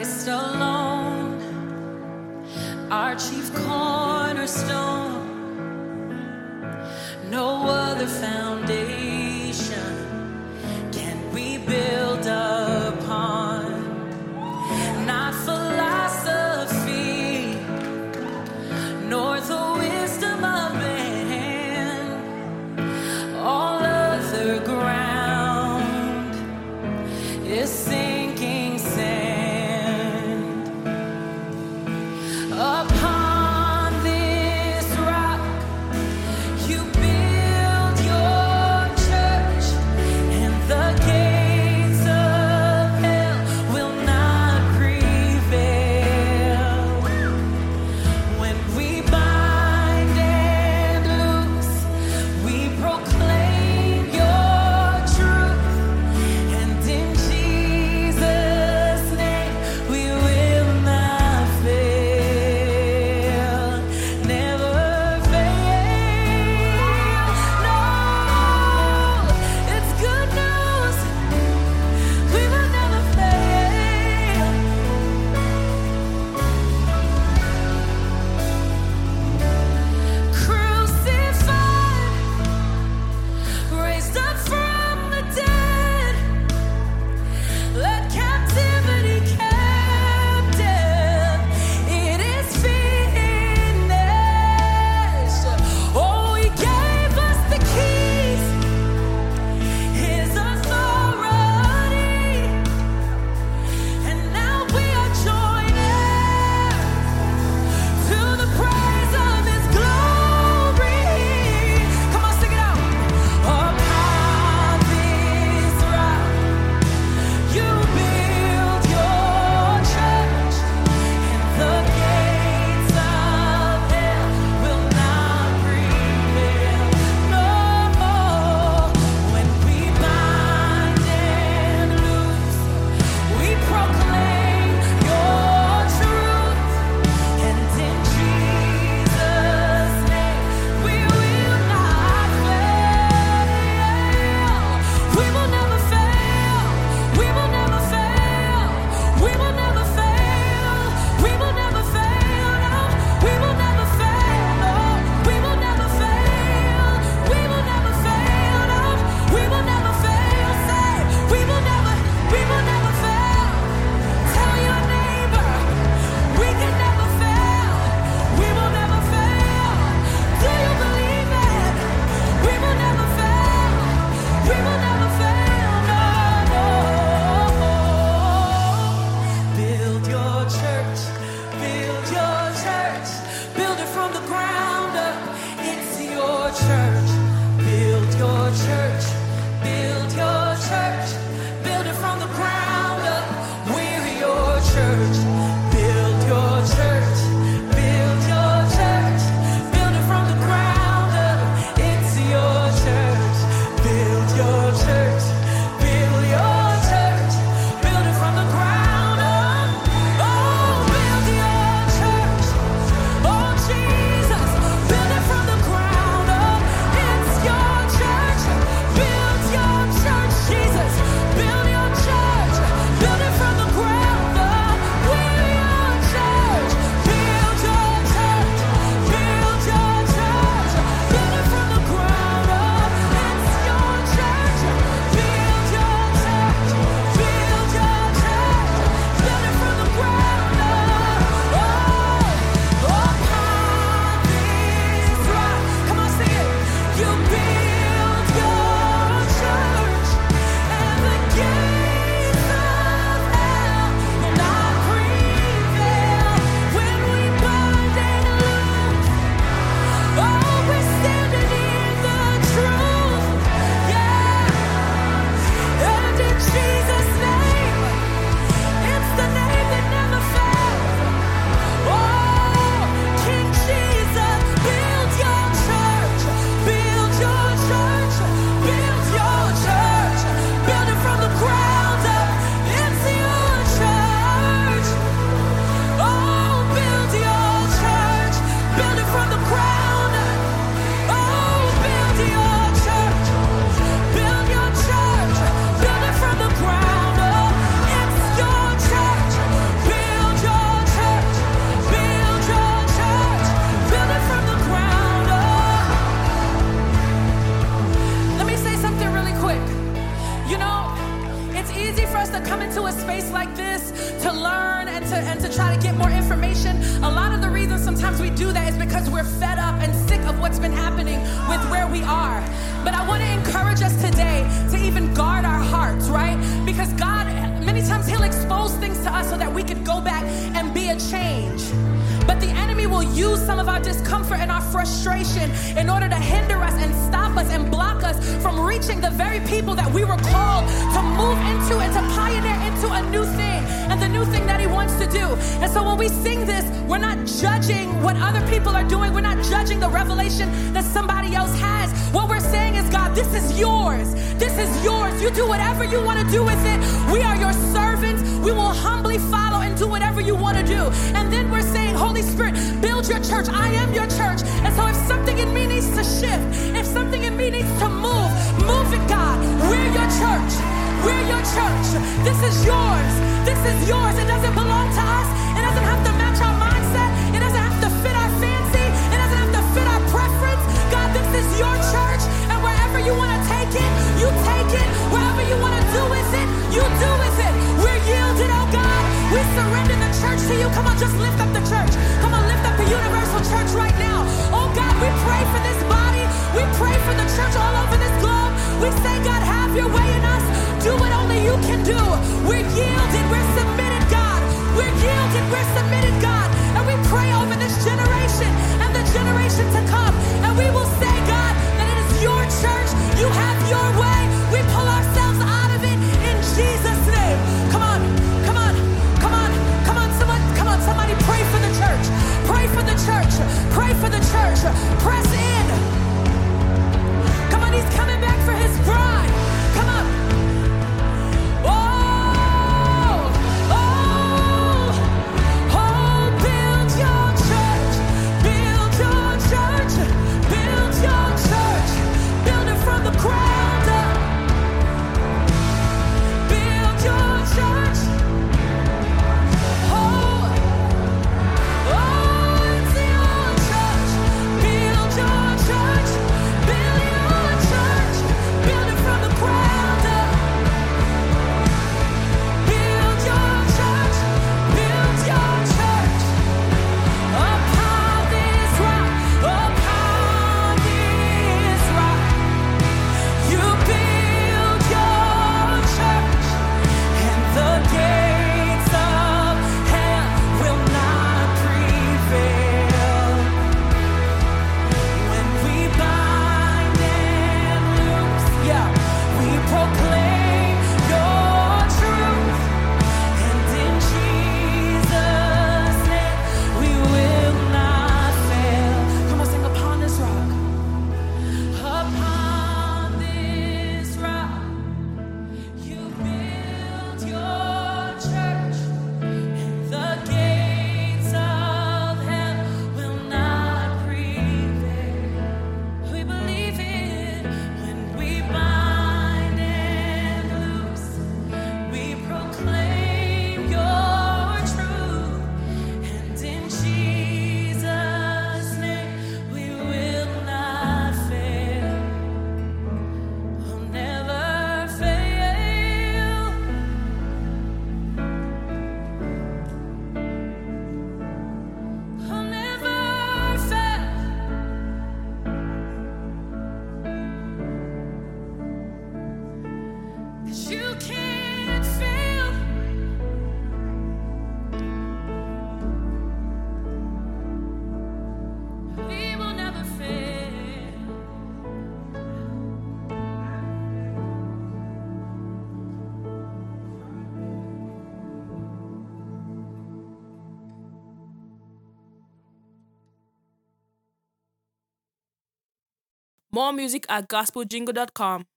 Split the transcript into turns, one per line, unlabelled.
Christ alone, our chief cornerstone. No other foundation can we build upon. Not philosophy, nor the wisdom of man. All other ground is sinking sand. Upon this rock you build your church, and the gates of hell will not prevail. When we bind and loose, we proclaim your truth, and in Jesus' name we will not fail, never fail. No, it's good news. We will never fail. Crucified, raised up from the dead, led captivity captive. It is finished. Oh, he gave us the keys, his authority, and now we are joined to the praise of his glory. Come on, sing it out. Upon this rock you build your church, and the gates of hell will not prevail. No, when we bind and loose, we proclaim your truth, and in Jesus' name we will not fail. We will never fail. We will never fail. We will never fail. We will never fail. No, we will never fail. No, we will never fail. We will never fail. No, we will never fail. Say, we will never fail. Tell your neighbor, we can never fail. We will never fail. Do you believe it? We will never fail. We will never fail. No, no. Build your church. Build your church. Build it from the ground up. It's your church. Build your church. Build your church. Build it from the ground up. We're your church. Build your church. Build your church. Build it from the ground up. It's your church. Build your church. Build your church. Build it from the ground up. Oh, build your church. Oh, Jesus. Build it from the ground up. It's your church. Build your church, Jesus. Build your church. us to come into a space like this to learn and to try to get more information, a lot of the reasons sometimes we do that is because we're fed up and sick of what's been happening with where we are. But I want to encourage us today to even guard our hearts, right? Because God, many times he'll expose things to us so that we could go back and be a change. But the enemy will use some of our discomfort and our frustration in order to hinder us and stop us and block us from reaching the very people that we were called to move into and to pioneer into a new thing and the new thing that he wants to do. And so when we sing this, we're not judging what other people are doing. We're not judging the revelation that somebody else has. What we're saying is, God, this is yours. This is yours. You do whatever you want to do with it. We are your servants. We will humbly follow and do whatever you want to do. And then we're saying, Holy Spirit, build your church. I am your church. And so if something in me needs to shift, if something in me needs to move it, God. We're your church. We're your church. This is yours. This is yours. It doesn't belong to us. It doesn't have to match our mindset. It doesn't have to fit our fancy. It doesn't have to fit our preference. God, this is your church. And wherever you want to take it, you take it. Wherever you want to do with it, you do with it. We're yielded, oh God. We surrender the church to you. Come on, just lift up the church. Come on, lift up the universal church right now. Oh God, we pray for this body. We pray for the church all over this globe. We say, God, have your way in us. Do what only you can do. We're yielded. We're submitted, God. We're yielded. We're submitted, God. And we pray over this generation and the generation to come. And we will say, God, that it is your church. You have your way. We pull ourselves out of it in Jesus' name. Come on. Come on. Come on. Come on. Somebody pray for the church. Pray for the church. Pray for the church. Press in. Come on. He's coming back for his bride. Come on. More music at gospeljingle.com.